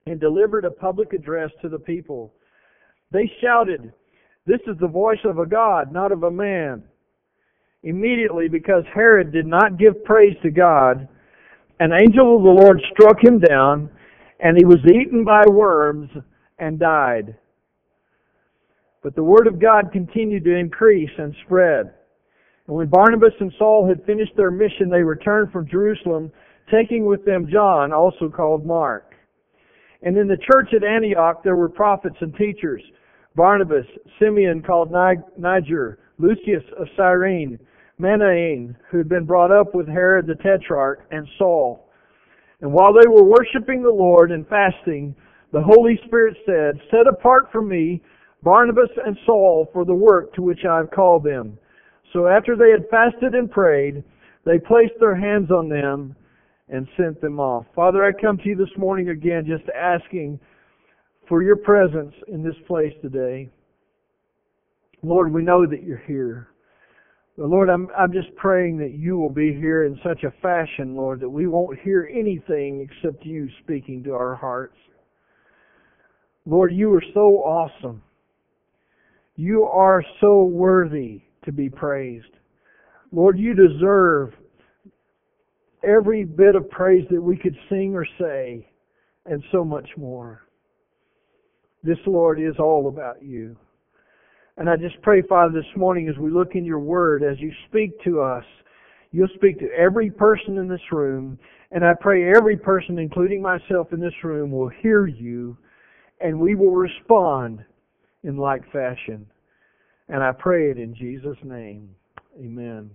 and delivered a public address to the people. They shouted, "This is the voice of a God, not of a man." Immediately, because Herod did not give praise to God, an angel of the Lord struck him down, and he was eaten by worms and died. But the word of God continued to increase and spread. And when Barnabas and Saul had finished their mission, they returned from Jerusalem, taking with them John, also called Mark. And in the church at Antioch there were prophets and teachers: Barnabas, Simeon called Niger, Lucius of Cyrene, Manaen, who had been brought up with Herod the Tetrarch, and Saul. And while they were worshiping the Lord and fasting, the Holy Spirit said, "Set apart for me Barnabas and Saul for the work to which I have called them." So after they had fasted and prayed, they placed their hands on them and sent them off. Father, I come to you this morning again just asking for your presence in this place today. Lord, we know that you're here. But Lord, I'm just praying that you will be here in such a fashion, Lord, that we won't hear anything except you speaking to our hearts. Lord, you are so awesome. You are so worthy to be praised. Lord, you deserve every bit of praise that we could sing or say, and so much more. This, Lord, is all about you. And I just pray, Father, this morning as we look in your word, as you speak to us, you'll speak to every person in this room. And I pray every person, including myself in this room, will hear you, and we will respond in like fashion. And I pray it in Jesus' name. Amen.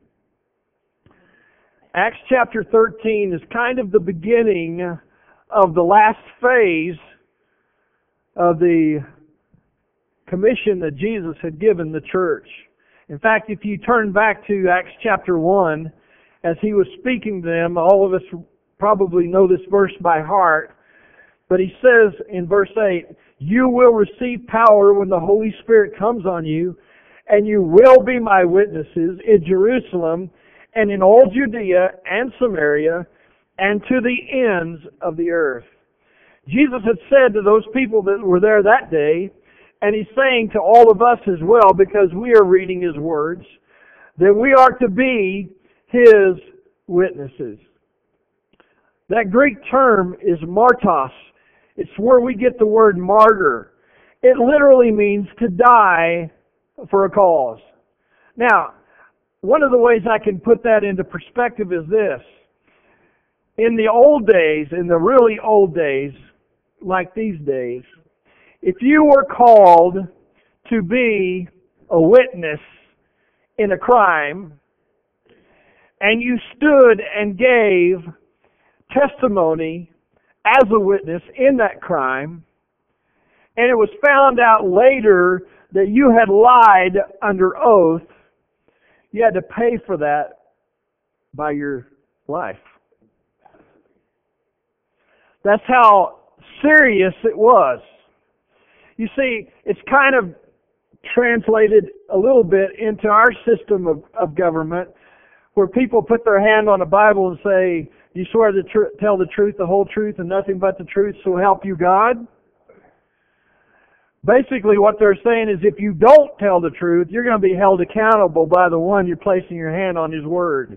Acts chapter 13 is kind of the beginning of the last phase of the commission that Jesus had given the church. In fact, if you turn back to Acts chapter 1, as he was speaking to them, all of us probably know this verse by heart, but he says in verse 8, "You will receive power when the Holy Spirit comes on you, and you will be my witnesses in Jerusalem and in all Judea and Samaria and to the ends of the earth." Jesus had said to those people that were there that day, and he's saying to all of us as well, because we are reading his words, that we are to be his witnesses. That Greek term is martos. It's where we get the word martyr. It literally means to die for a cause. Now, one of the ways I can put that into perspective is this. In the old days, in the really old days, like these days, if you were called to be a witness in a crime, and you stood and gave testimony as a witness in that crime, and it was found out later that you had lied under oath, you had to pay for that by your life. That's how serious it was. You see, it's kind of translated a little bit into our system of government, where people put their hand on a Bible and say, "You swear to tell the truth, the whole truth, and nothing but the truth, so help you God." Basically what they're saying is if you don't tell the truth, you're going to be held accountable by the one you're placing your hand on his word.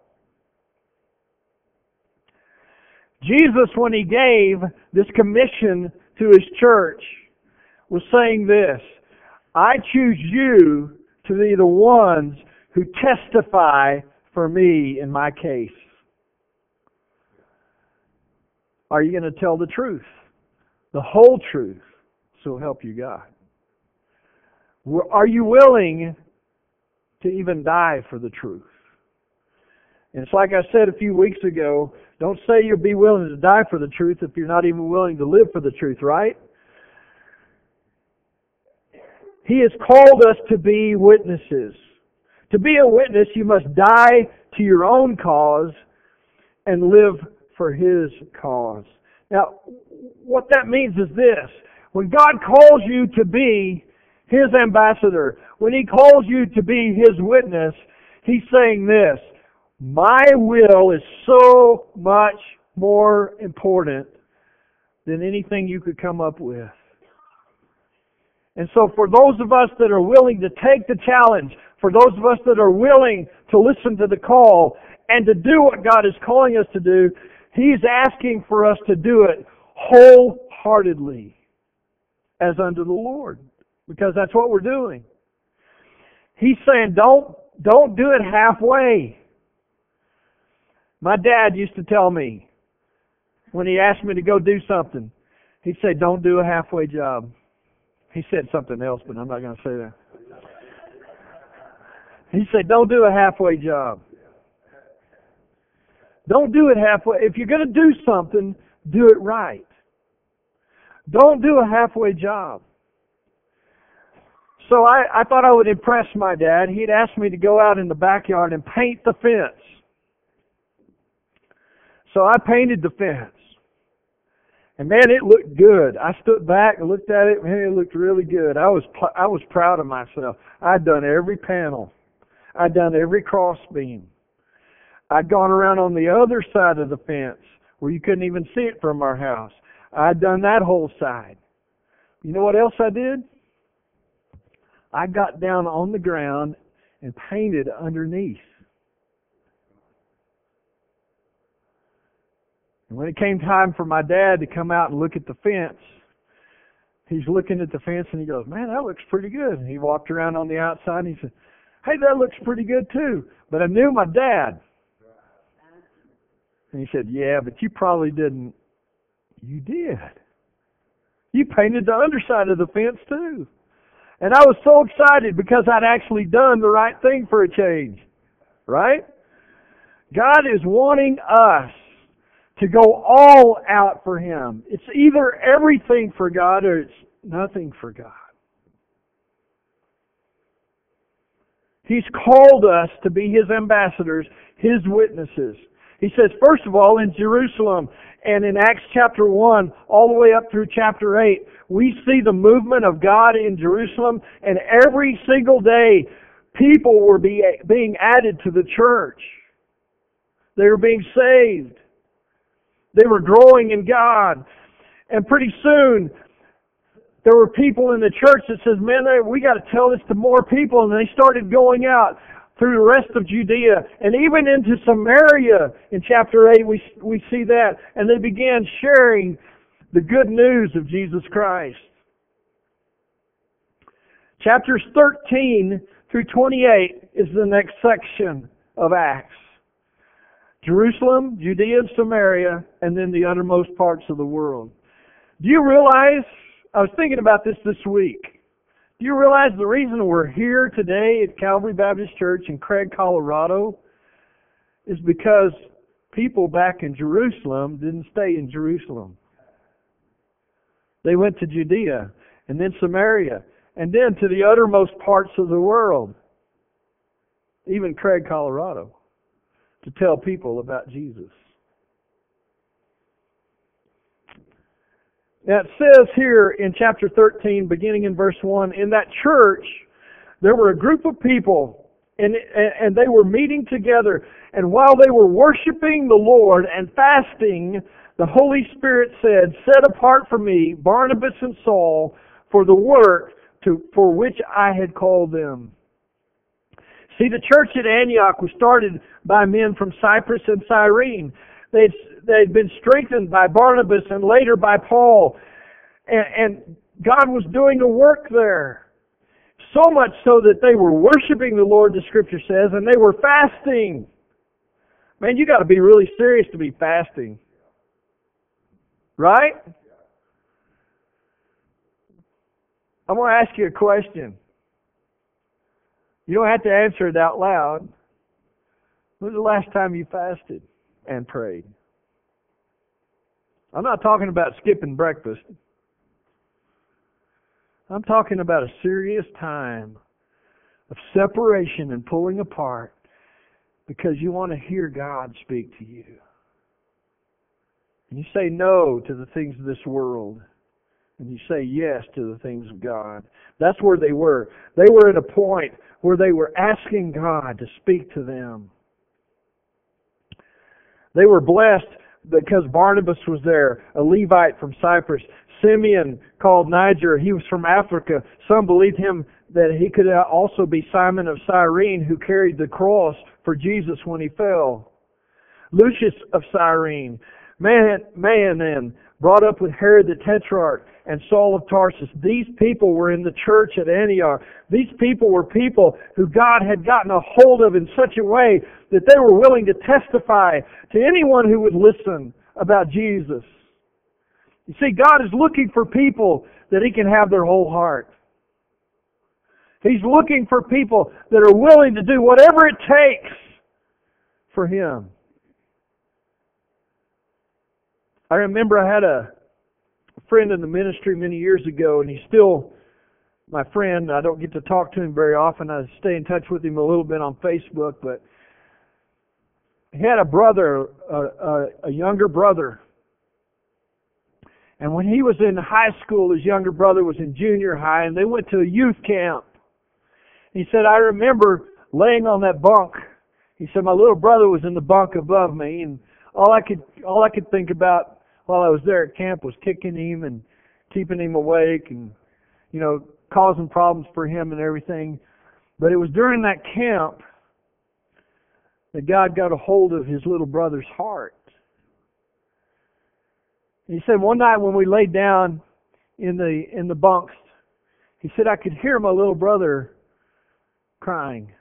Jesus, when he gave this commission to his church, was saying this: "I choose you to be the ones who testify for me in my case." Are you going to tell the truth? The whole truth, so help you God? Are you willing to even die for the truth? And it's like I said a few weeks ago, don't say you'll be willing to die for the truth if you're not even willing to live for the truth, right? He has called us to be witnesses. To be a witness, you must die to your own cause and live for his cause. Now, what that means is this: when God calls you to be his ambassador, when he calls you to be his witness, he's saying this: my will is so much more important than anything you could come up with. And so for those of us that are willing to take the challenge, for those of us that are willing to listen to the call and to do what God is calling us to do, He's asking for us to do it wholeheartedly as unto the Lord, because that's what we're doing. He's saying, don't do it halfway. My dad used to tell me, when he asked me to go do something, he'd say, don't do a halfway job. He said something else, but I'm not going to say that. He said, don't do a halfway job. Don't do it halfway. If you're going to do something, do it right. Don't do a halfway job. So I thought I would impress my dad. He'd asked me to go out in the backyard and paint the fence. So I painted the fence. And man, it looked good. I stood back and looked at it. Man, it looked really good. I was proud of myself. I'd done every panel. I'd done every cross beam. I'd gone around on the other side of the fence where you couldn't even see it from our house. I'd done that whole side. You know what else I did? I got down on the ground and painted underneath. And when it came time for my dad to come out and look at the fence, he's looking at the fence and he goes, man, that looks pretty good. And he walked around on the outside and he said, hey, that looks pretty good too. But I knew my dad. And he said, yeah, but you probably didn't. You did. You painted the underside of the fence too. And I was so excited because I'd actually done the right thing for a change. Right? God is wanting us to go all out for Him. It's either everything for God or it's nothing for God. He's called us to be His ambassadors, His witnesses. He says, first of all, in Jerusalem and in Acts chapter 1, all the way up through chapter 8, we see the movement of God in Jerusalem, and every single day, people were being added to the church. They were being saved. They were growing in God. And pretty soon, there were people in the church that says, man, we got to tell this to more people. And they started going out through the rest of Judea and even into Samaria. In chapter 8, we see that. And they began sharing the good news of Jesus Christ. Chapters 13 through 28 is the next section of Acts. Jerusalem, Judea, and Samaria, and then the uttermost parts of the world. Do you realize, I was thinking about this week, do you realize the reason we're here today at Calvary Baptist Church in Craig, Colorado, is because people back in Jerusalem didn't stay in Jerusalem. They went to Judea, and then Samaria, and then to the uttermost parts of the world, even Craig, Colorado, to tell people about Jesus. Now it says here in chapter 13, beginning in verse 1, in that church, there were a group of people, and they were meeting together, and while they were worshiping the Lord and fasting, the Holy Spirit said, set apart for me Barnabas and Saul for the work for which I had called them. See, the church at Antioch was started by men from Cyprus and Cyrene. They'd been strengthened by Barnabas and later by Paul. And God was doing a work there. So much so that they were worshiping the Lord, the Scripture says, and they were fasting. Man, you got to be really serious to be fasting. Right? I'm going to ask you a question. You don't have to answer it out loud. When was the last time you fasted and prayed? I'm not talking about skipping breakfast. I'm talking about a serious time of separation and pulling apart because you want to hear God speak to you. And you say no to the things of this world. And you say yes to the things of God. That's where they were. They were at a point where they were asking God to speak to them. They were blessed because Barnabas was there, a Levite from Cyprus. Simeon, called Niger, he was from Africa. Some believed him that he could also be Simon of Cyrene, who carried the cross for Jesus when he fell. Lucius of Cyrene, Manaen, brought up with Herod the Tetrarch, and Saul of Tarsus. These people were in the church at Antioch. These people were people who God had gotten a hold of in such a way that they were willing to testify to anyone who would listen about Jesus. You see, God is looking for people that He can have their whole heart. He's looking for people that are willing to do whatever it takes for Him. I remember I had a friend in the ministry many years ago, and he's still my friend. I don't get to talk to him very often. I stay in touch with him a little bit on Facebook, but he had a brother, a younger brother. And when he was in high school, his younger brother was in junior high, and they went to a youth camp. He said, I remember laying on that bunk. He said, my little brother was in the bunk above me, and all I could think about while I was there at camp was kicking him and keeping him awake and, causing problems for him and everything. But it was during that camp that God got a hold of his little brother's heart. And he said one night when we laid down in the bunks, he said I could hear my little brother crying.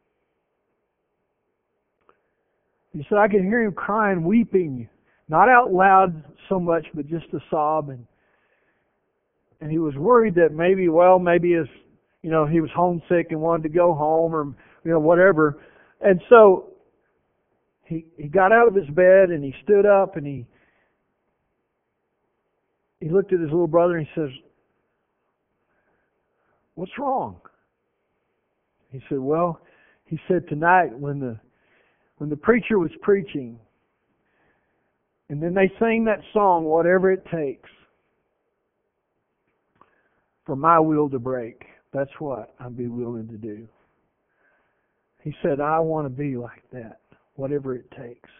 He said I could hear him crying, weeping, not out loud so much, but just a sob. And he was worried that maybe his, he was homesick and wanted to go home or, whatever. And so he got out of his bed and he stood up and he looked at his little brother and he says, what's wrong? He said, well, he said tonight when the preacher was preaching, and then they sang that song, Whatever It Takes for My Will to Break, that's what I'd be willing to do. He said, I want to be like that, whatever it takes.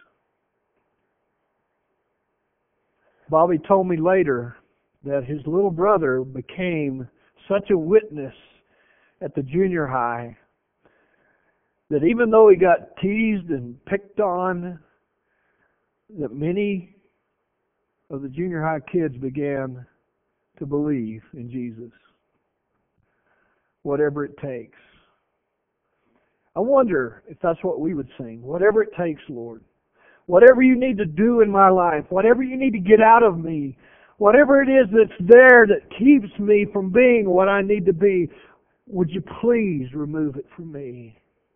Bobby told me later that his little brother became such a witness at the junior high that even though he got teased and picked on, that many of the junior high kids began to believe in Jesus. Whatever it takes. I wonder if that's what we would sing. Whatever it takes, Lord. Whatever you need to do in my life. Whatever you need to get out of me. Whatever it is that's there that keeps me from being what I need to be. Would you please remove it from me?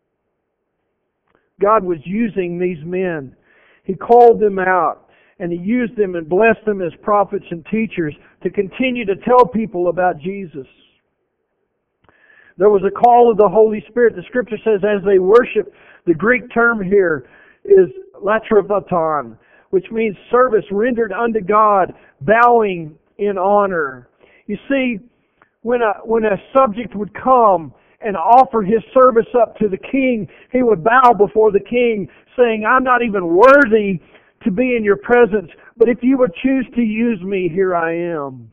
God was using these men. He called them out, and He used them and blessed them as prophets and teachers to continue to tell people about Jesus. There was a call of the Holy Spirit. The Scripture says as they worship, the Greek term here is latravaton, which means service rendered unto God, bowing in honor. You see, when a subject would come and offer his service up to the king, he would bow before the king, saying, I'm not even worthy to be in your presence, but if you would choose to use me, here I am.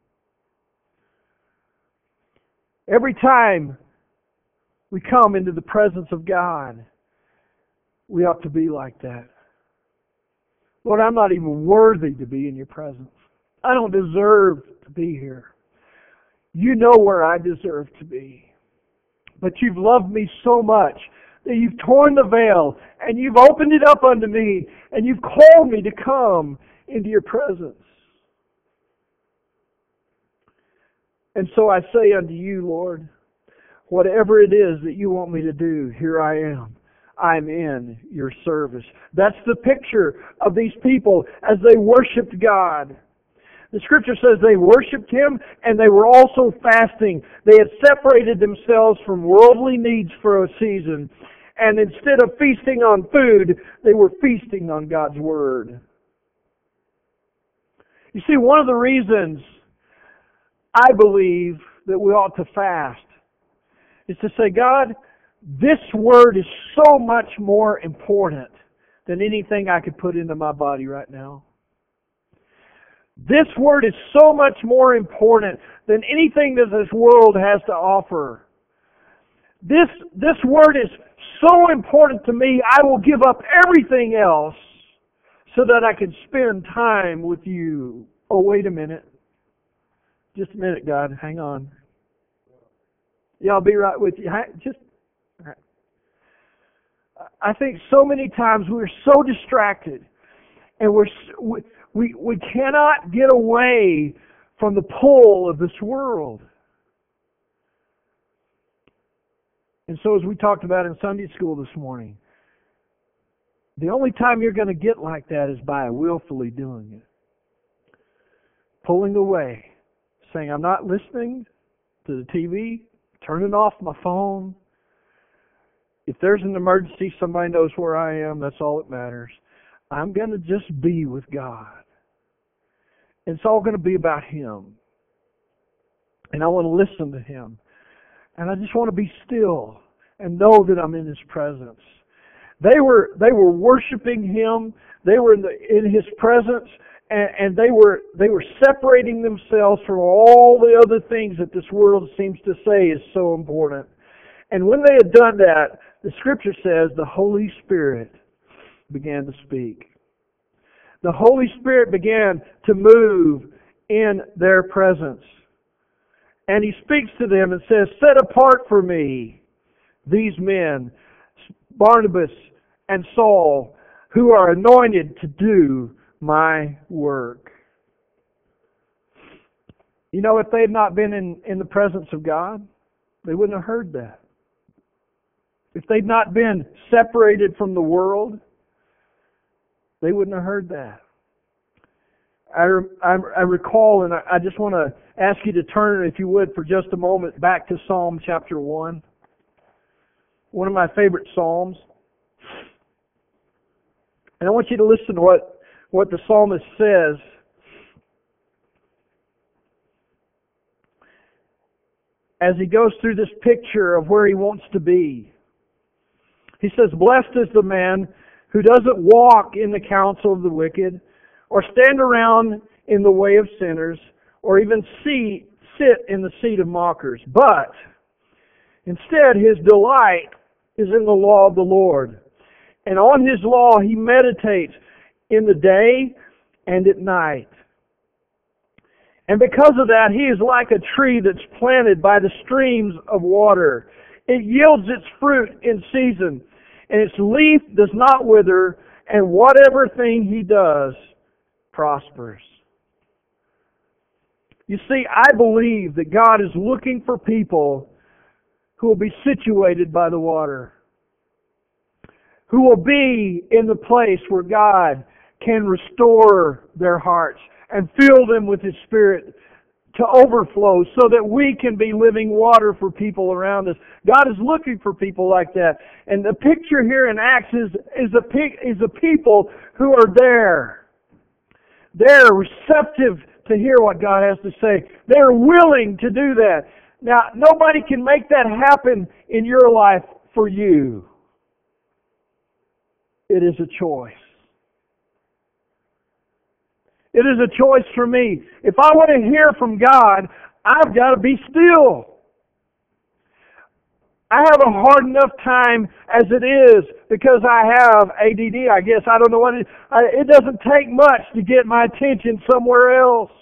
Every time we come into the presence of God, we ought to be like that. Lord, I'm not even worthy to be in your presence. I don't deserve to be here. You know where I deserve to be. But you've loved me so much that you've torn the veil and you've opened it up unto me and you've called me to come into your presence. And so I say unto you, Lord, whatever it is that you want me to do, here I am. I'm in your service. That's the picture of these people as they worshiped God. The Scripture says they worshiped Him and they were also fasting. They had separated themselves from worldly needs for a season. And instead of feasting on food, they were feasting on God's Word. You see, one of the reasons I believe that we ought to fast is to say, God, this Word is so much more important than anything I could put into my body right now. This Word is so much more important than anything that this world has to offer. This Word is so important to me, I will give up everything else so that I can spend time with you. Oh, wait a minute. Just a minute, God. Hang on. Yeah, I'll be right with you. I think so many times we're so distracted, and we cannot get away from the pull of this world. And so, as we talked about in Sunday school this morning, the only time you're going to get like that is by willfully doing it. Pulling away, saying, I'm not listening to the TV, turning off my phone. If there's an emergency, somebody knows where I am, that's all that matters. I'm going to just be with God. And it's all going to be about Him. And I want to listen to Him. And I just want to be still and know that I'm in His presence. They were worshiping Him. They were in His presence, and they were separating themselves from all the other things that this world seems to say is so important. And when they had done that, the Scripture says the Holy Spirit began to speak. The Holy Spirit began to move in their presence. And He speaks to them and says, set apart for me these men, Barnabas and Saul, who are anointed to do my work. You know, if they had not been in the presence of God, they wouldn't have heard that. If they'd not been separated from the world, they wouldn't have heard that. I recall, and I just want to ask you to turn, if you would, for just a moment back to Psalm chapter 1. One of my favorite Psalms. And I want you to listen to what the psalmist says. As he goes through this picture of where he wants to be. He says, blessed is the man who doesn't walk in the counsel of the wicked, or stand around in the way of sinners, or even sit in the seat of mockers. But instead his delight is in the law of the Lord. And on His law he meditates in the day and at night. And because of that, he is like a tree that's planted by the streams of water. It yields its fruit in season, and its leaf does not wither, and whatever thing he does prospers. You see, I believe that God is looking for people who will be situated by the water, who will be in the place where God can restore their hearts and fill them with His Spirit to overflow so that we can be living water for people around us. God is looking for people like that. And the picture here in Acts is a people who are there. They're receptive to hear what God has to say. They're willing to do that. Now, nobody can make that happen in your life for you. It is a choice. It is a choice for me. If I want to hear from God, I've got to be still. I have a hard enough time as it is because I have ADD, I guess. I don't know what it is. It doesn't take much to get my attention somewhere else.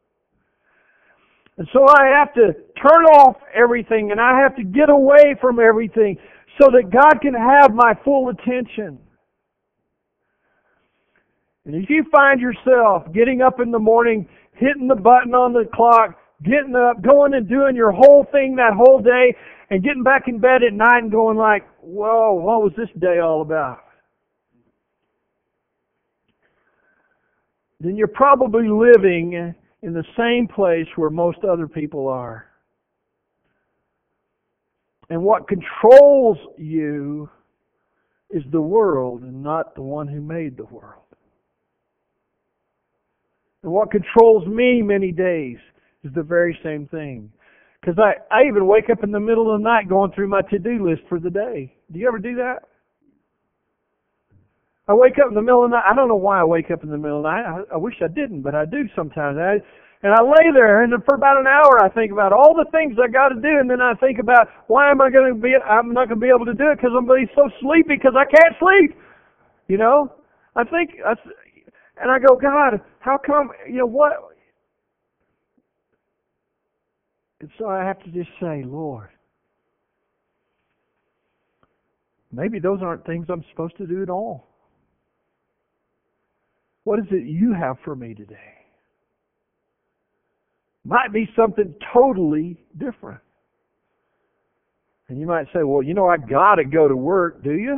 And so I have to turn off everything and I have to get away from everything so that God can have my full attention. And if you find yourself getting up in the morning, hitting the button on the clock, getting up, going and doing your whole thing that whole day, and getting back in bed at night and going like, whoa, what was this day all about? Then you're probably living in the same place where most other people are. And what controls you is the world and not the one who made the world. And what controls me many days is the very same thing. Because I even wake up in the middle of the night going through my to-do list for the day. Do you ever do that? I wake up in the middle of the night. I don't know why I wake up in the middle of the night. I wish I didn't, but I do sometimes. And I lay there, and for about an hour, I think about all the things I got to do, and then I think about I'm not going to be able to do it because I'm going to be so sleepy because I can't sleep. You know, and I go, God, how come? You know what? And so I have to just say, Lord, maybe those aren't things I'm supposed to do at all. What is it you have for me today? Might be something totally different. And you might say, well, you know, I got to go to work, do you?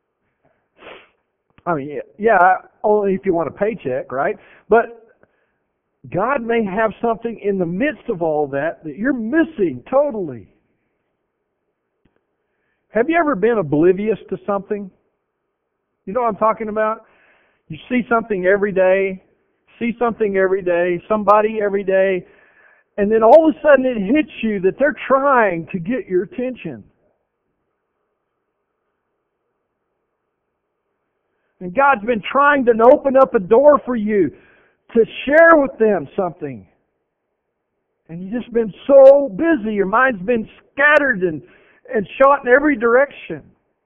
I mean, yeah, only if you want a paycheck, right? But God may have something in the midst of all that you're missing totally. Have you ever been oblivious to something? You know what I'm talking about? You see something every day, somebody every day, and then all of a sudden it hits you that they're trying to get your attention. And God's been trying to open up a door for you to share with them something. And you've just been so busy, your mind's been scattered and shot in every direction.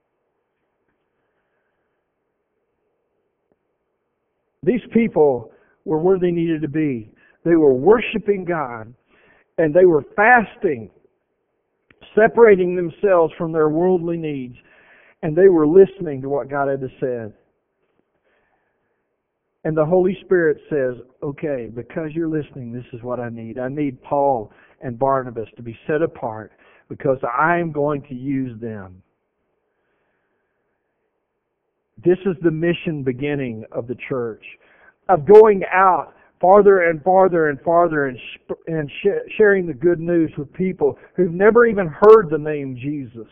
These people were where they needed to be. They were worshiping God, and they were fasting, separating themselves from their worldly needs, and they were listening to what God had to say. And the Holy Spirit says, okay, because you're listening, this is what I need. I need Paul and Barnabas to be set apart because I'm going to use them. This is the mission beginning of the church, of going out farther and farther and farther and sharing the good news with people who've never even heard the name Jesus.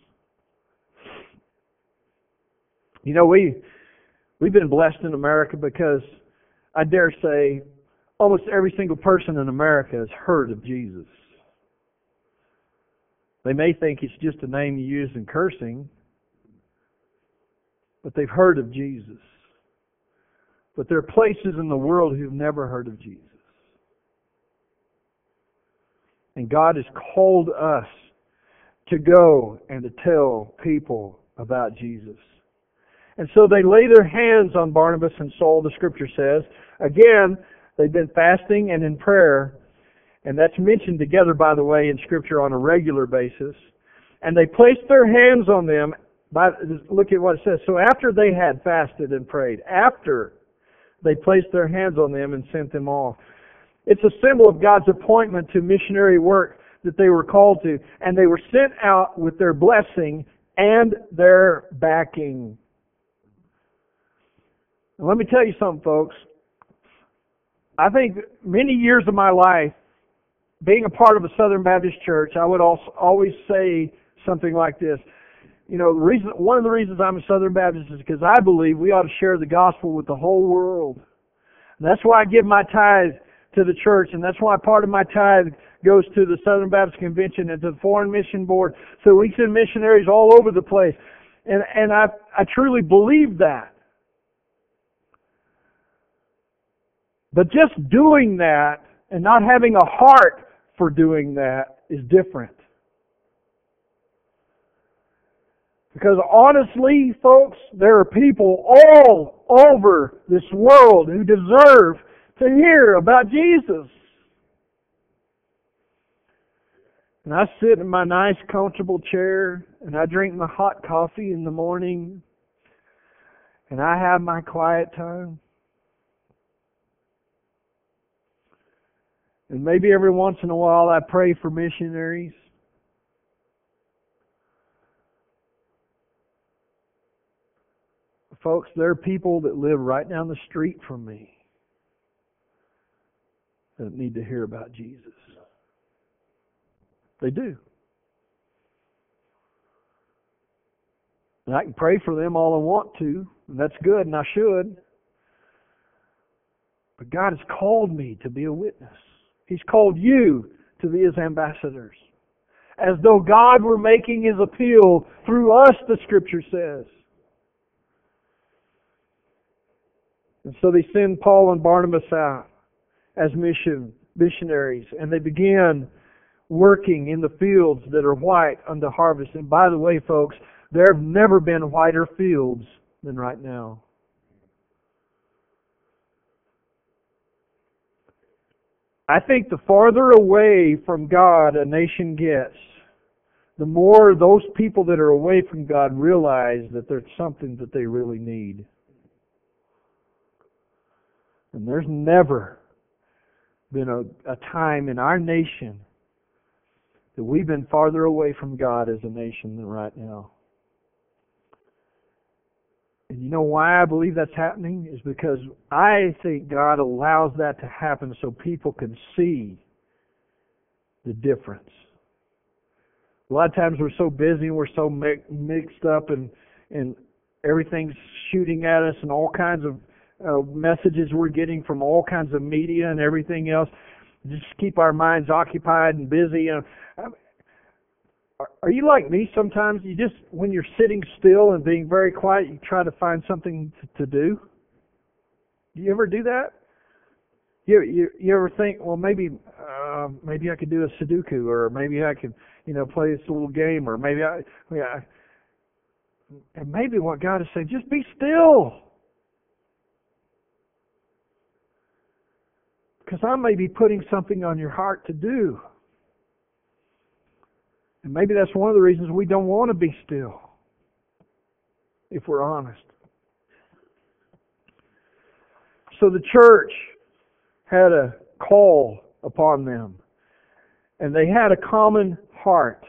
You know, we've been blessed in America because I dare say almost every single person in America has heard of Jesus. They may think it's just a name you use in cursing, but they've heard of Jesus. But there are places in the world who've never heard of Jesus. And God has called us to go and to tell people about Jesus. And so they lay their hands on Barnabas and Saul, the Scripture says. Again, they've been fasting and in prayer. And that's mentioned together, by the way, in Scripture on a regular basis. And they placed their hands on them. Look at what it says. So after they had fasted and prayed, after they placed their hands on them and sent them off. It's a symbol of God's appointment to missionary work that they were called to. And they were sent out with their blessing and their backing. And let me tell you something, folks. I think many years of my life, being a part of a Southern Baptist church, I would also always say something like this. You know, one of the reasons I'm a Southern Baptist is because I believe we ought to share the gospel with the whole world. And that's why I give my tithe to the church, and that's why part of my tithe goes to the Southern Baptist Convention and to the Foreign Mission Board, so we send missionaries all over the place. And I truly believe that. But just doing that and not having a heart for doing that is different. Because honestly, folks, there are people all over this world who deserve to hear about Jesus. And I sit in my nice, comfortable chair, and I drink my hot coffee in the morning, and I have my quiet time. And maybe every once in a while I pray for missionaries. Folks, there are people that live right down the street from me that need to hear about Jesus. They do. And I can pray for them all I want to, and that's good, and I should. But God has called me to be a witness. He's called you to be His ambassadors. As though God were making His appeal through us, the Scripture says. And so they send Paul and Barnabas out as missionaries, and they began working in the fields that are white unto harvest. And by the way, folks, there have never been whiter fields than right now. I think the farther away from God a nation gets, the more those people that are away from God realize that there's something that they really need. And there's never been a time in our nation that we've been farther away from God as a nation than right now. And you know why I believe that's happening? Is because I think God allows that to happen so people can see the difference. A lot of times we're so busy and we're so mixed up and everything's shooting at us and all kinds of messages we're getting from all kinds of media and everything else. Just keep our minds occupied and busy. Are you like me sometimes? You just, when you're sitting still and being very quiet, you try to find something to do? Do you ever do that? You ever think, well, maybe I could do a Sudoku, or maybe I could, play this little game, or maybe and maybe what God is saying, just be still. Because I may be putting something on your heart to do. And maybe that's one of the reasons we don't want to be still, if we're honest. So the church had a call upon them, and they had a common heart.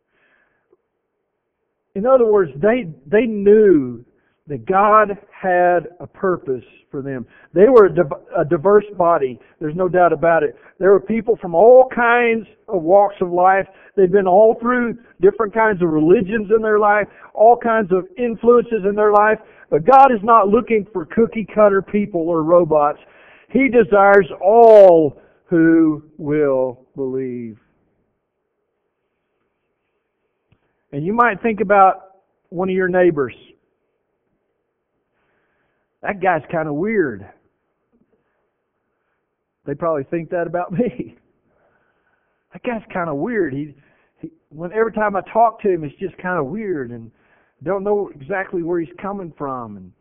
In other words, they knew that God had a purpose for them. They were a diverse body. There's no doubt about it. There were people from all kinds of walks of life. They've been all through different kinds of religions in their life, all kinds of influences in their life. But God is not looking for cookie-cutter people or robots. He desires all who will believe. And you might think about one of your neighbors. That guy's kind of weird. They probably think that about me. That guy's kind of weird. Every time I talk to him, it's just kind of weird, and don't know exactly where he's coming from, and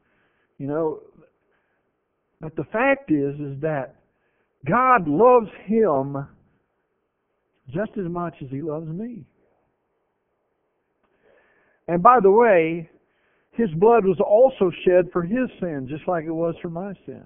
But the fact is that God loves him just as much as He loves me. And by the way, His blood was also shed for his sin, just like it was for my sin.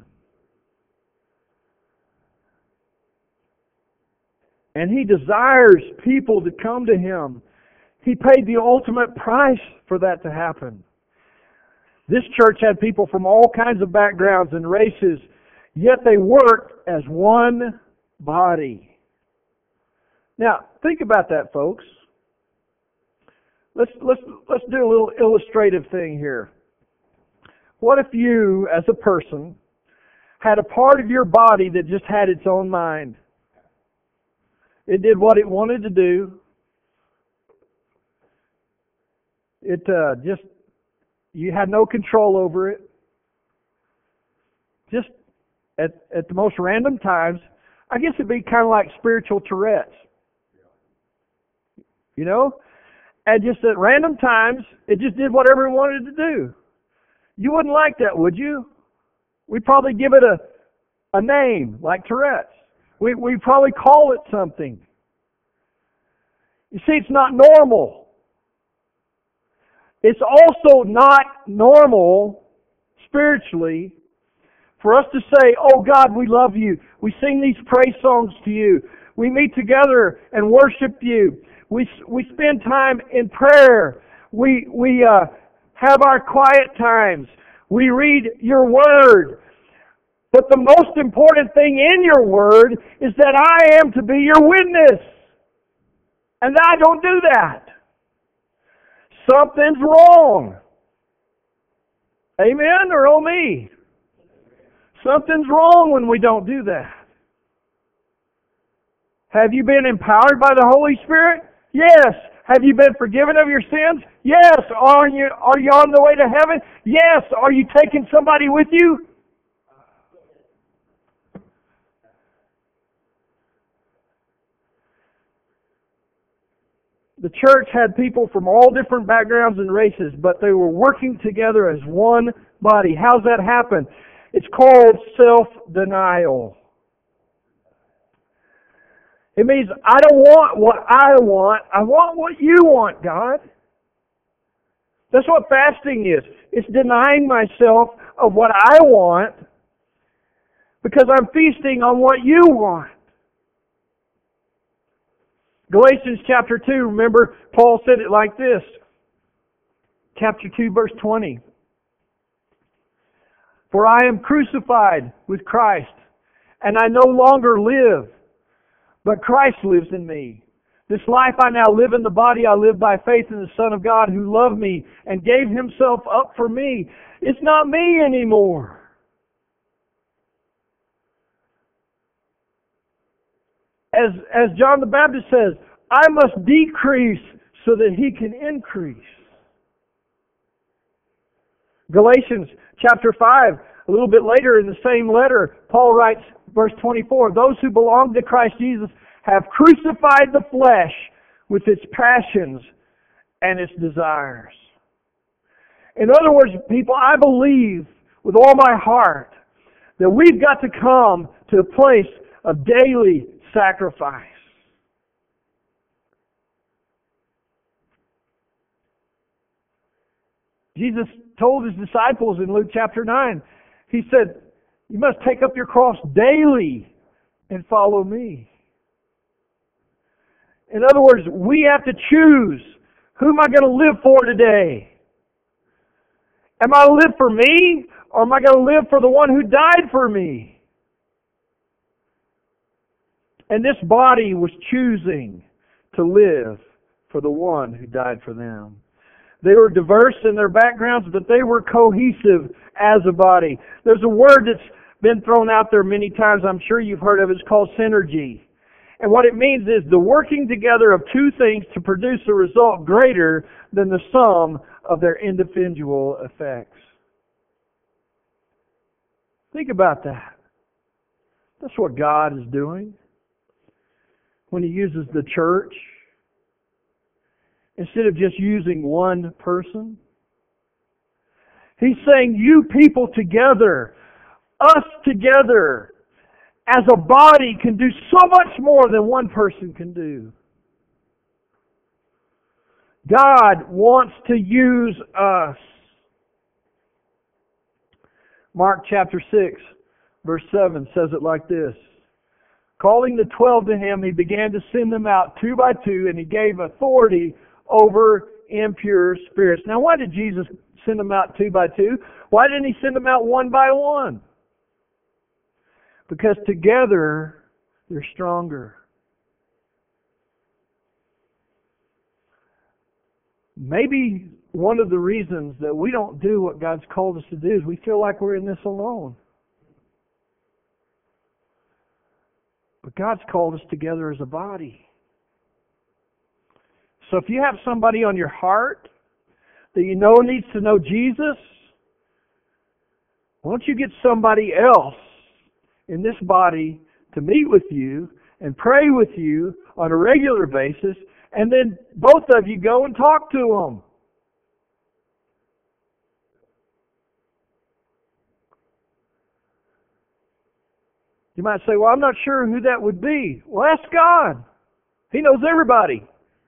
And He desires people to come to Him. He paid the ultimate price for that to happen. This church had people from all kinds of backgrounds and races, yet they worked as one body. Now, think about that, folks. Let's do a little illustrative thing here. What if you, as a person, had a part of your body that just had its own mind? It did what it wanted to do. You had no control over it. Just at the most random times, I guess it'd be kind of like spiritual Tourette's. And just at random times, it just did whatever it wanted to do. You wouldn't like that, would you? We'd probably give it a name, like Tourette's. We'd probably call it something. You see, it's not normal. It's also not normal, spiritually, for us to say, "Oh God, we love you. We sing these praise songs to you. We meet together and worship you. We spend time in prayer. We have our quiet times. We read your word. But the most important thing in your word is that I am to be your witness. And I don't do that. Something's wrong. Amen or oh me? Something's wrong when we don't do that. Have you been empowered by the Holy Spirit? Yes. Have you been forgiven of your sins? Yes. Are you on the way to heaven? Yes. Are you taking somebody with you? The church had people from all different backgrounds and races, but they were working together as one body. How's that happen? It's called self-denial. It means I don't want what I want what you want, God. That's what fasting is. It's denying myself of what I want because I'm feasting on what you want. Galatians chapter 2, remember, Paul said it like this. Chapter 2, verse 20. For I am crucified with Christ, and I no longer live, but Christ lives in me. This life I now live in the body, I live by faith in the Son of God who loved me and gave Himself up for me. It's not me anymore. As John the Baptist says, I must decrease so that He can increase. Galatians chapter 5, a little bit later in the same letter, Paul writes, verse 24, those who belong to Christ Jesus have crucified the flesh with its passions and its desires. In other words, people, I believe with all my heart that we've got to come to a place of daily sacrifice. Jesus told His disciples in Luke chapter 9, He said, you must take up your cross daily and follow me. In other words, we have to choose, who am I going to live for today? Am I going to live for me, or am I going to live for the one who died for me? And this body was choosing to live for the one who died for them. They were diverse in their backgrounds, but they were cohesive as a body. There's a word that's been thrown out there many times, I'm sure you've heard of it. It's called synergy. And what it means is the working together of two things to produce a result greater than the sum of their individual effects. Think about that. That's what God is doing when He uses the church. Instead of just using one person, He's saying you people together, us together, as a body can do so much more than one person can do. God wants to use us. Mark chapter 6, verse 7 says it like this. Calling the 12 to Him, He began to send them out two by two, and He gave authority over impure spirits. Now, why did Jesus send them out two by two? Why didn't He send them out one by one? Because together, they're stronger. Maybe one of the reasons that we don't do what God's called us to do is we feel like we're in this alone. But God's called us together as a body. So if you have somebody on your heart that you know needs to know Jesus, why don't you get somebody else in this body to meet with you and pray with you on a regular basis, and then both of you go and talk to them. You might say, well, I'm not sure who that would be. Well, ask God. He knows everybody.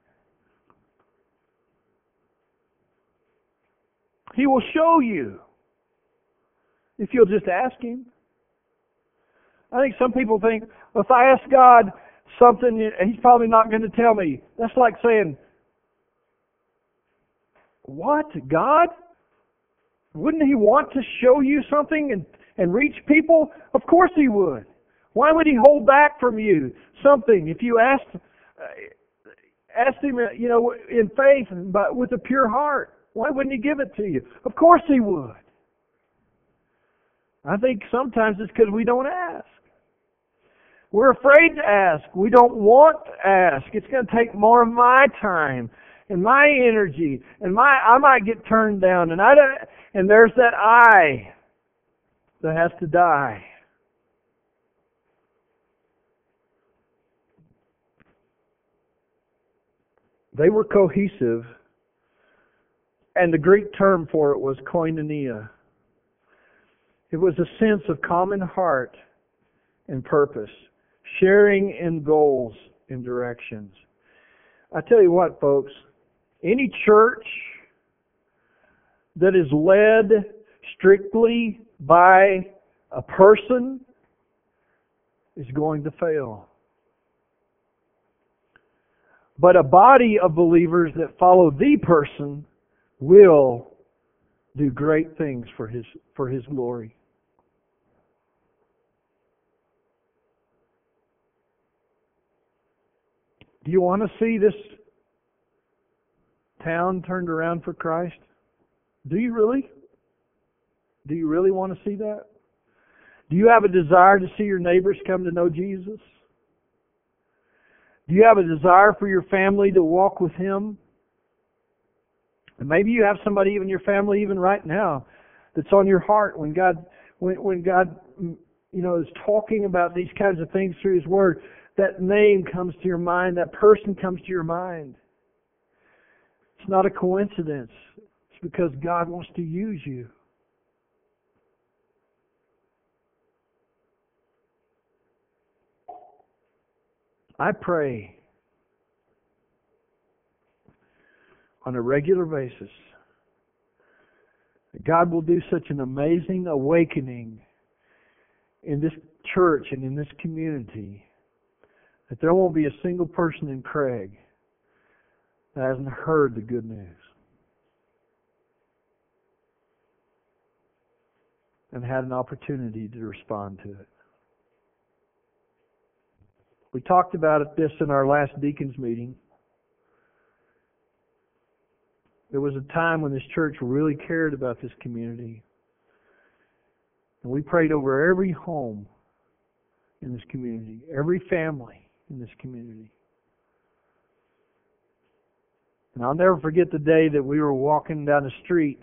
He will show you if you'll just ask Him. I think some people think, well, if I ask God something, He's probably not going to tell me. That's like saying, what? God? Wouldn't He want to show you something and reach people? Of course He would. Why would He hold back from you something if you asked Him, in faith but with a pure heart? Why wouldn't He give it to you? Of course He would. I think sometimes it's because we don't ask. We're afraid to ask. We don't want to ask. It's going to take more of my time and my energy, and I might get turned down, and there's that I that has to die. They were cohesive, and the Greek term for it was koinonia. It was a sense of common heart and purpose, sharing in goals and directions. I tell you what, folks, any church that is led strictly by a person is going to fail. But a body of believers that follow the person will do great things for His glory. Do you want to see this town turned around for Christ? Do you really? Do you really want to see that? Do you have a desire to see your neighbors come to know Jesus? Do you have a desire for your family to walk with Him? And maybe you have somebody even in your family even right now that's on your heart when God is talking about these kinds of things through His Word. That name comes to your mind, that person comes to your mind. It's not a coincidence. It's because God wants to use you. I pray on a regular basis that God will do such an amazing awakening in this church and in this community that there won't be a single person in Craig that hasn't heard the good news and had an opportunity to respond to it. We talked about this in our last deacons meeting. There was a time when this church really cared about this community. And we prayed over every home in this community, every family in this community. And I'll never forget the day that we were walking down the street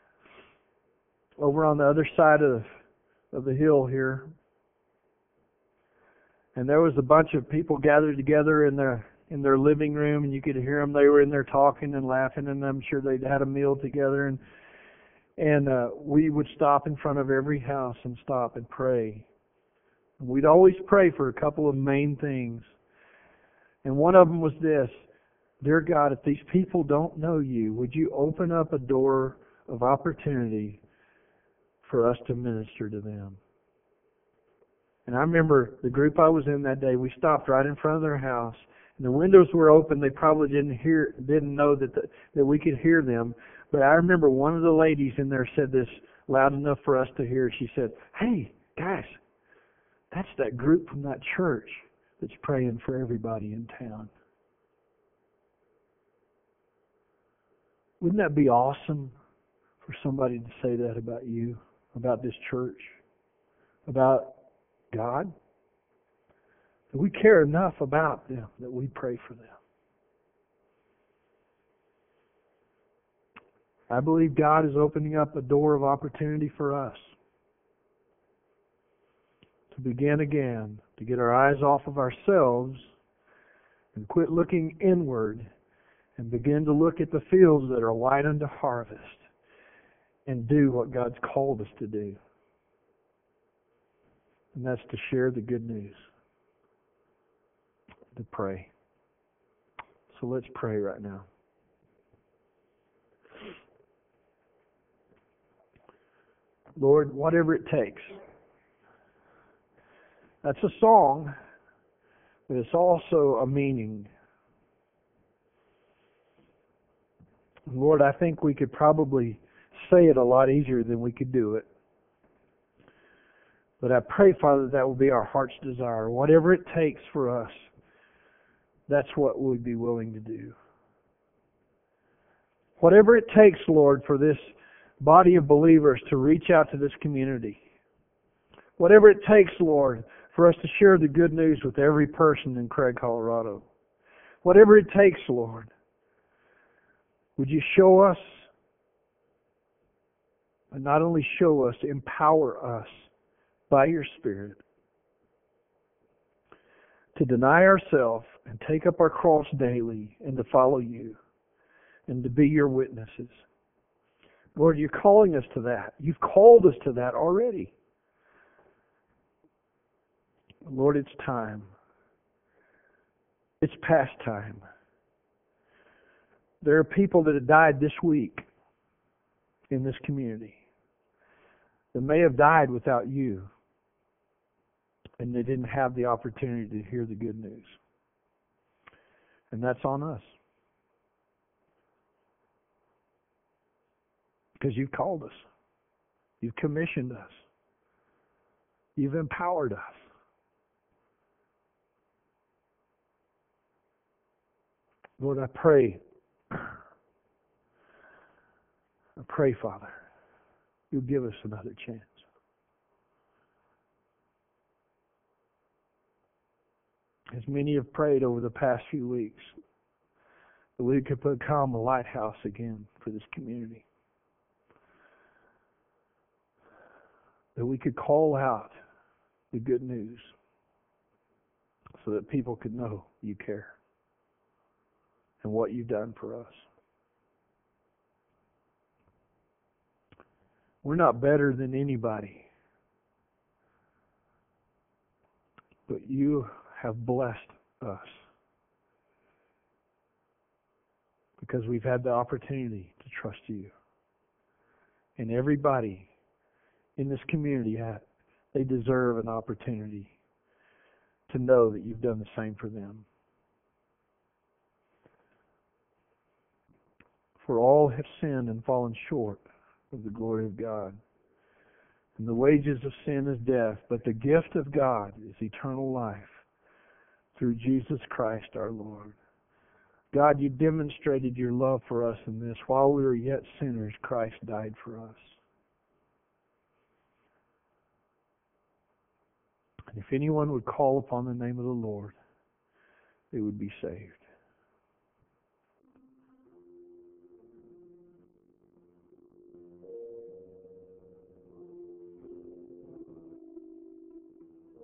over on the other side of the hill here. And there was a bunch of people gathered together in their living room, and you could hear them. They were in there talking and laughing, and I'm sure they'd had a meal together. And we would stop in front of every house and stop and pray. And we'd always pray for a couple of main things. And one of them was this: Dear God, if these people don't know You, would You open up a door of opportunity for us to minister to them? And I remember the group I was in that day, we stopped right in front of their house, and the windows were open. They probably didn't know that we could hear them. But I remember one of the ladies in there said this loud enough for us to hear. She said, "Hey, guys, that's that group from that church that's praying for everybody in town." Wouldn't that be awesome for somebody to say that about you, about this church, about God? That we care enough about them that we pray for them. I believe God is opening up a door of opportunity for us to begin again, to get our eyes off of ourselves and quit looking inward and begin to look at the fields that are white unto harvest and do what God's called us to do. And that's to share the good news, to pray. So let's pray right now. Lord, whatever it takes. That's a song, but it's also a meaning. Lord, I think we could probably say it a lot easier than we could do it. But I pray, Father, that will be our heart's desire. Whatever it takes for us, that's what we'd be willing to do. Whatever it takes, Lord, for this body of believers to reach out to this community. Whatever it takes, Lord, for us to share the good news with every person in Craig, Colorado. Whatever it takes, Lord, would You show us, and not only show us, empower us by Your Spirit to deny ourselves and take up our cross daily and to follow you and to be your witnesses. Lord, you're calling us to that. You've called us to that already. Lord, it's time. It's past time. There are people that have died this week in this community that may have died without you, and they didn't have the opportunity to hear the good news. And that's on us. Because you've called us. You've commissioned us. You've empowered us. Lord, I pray, Father, you'll give us another chance. As many have prayed over the past few weeks, that we could become a lighthouse again for this community. That we could call out the good news so that people could know you care and what you've done for us. We're not better than anybody, but you have blessed us because we've had the opportunity to trust you. And everybody in this community, they deserve an opportunity to know that you've done the same for them. For all have sinned and fallen short of the glory of God. And the wages of sin is death, but the gift of God is eternal life through Jesus Christ our Lord. God, you demonstrated your love for us in this. While we were yet sinners, Christ died for us. And if anyone would call upon the name of the Lord, they would be saved.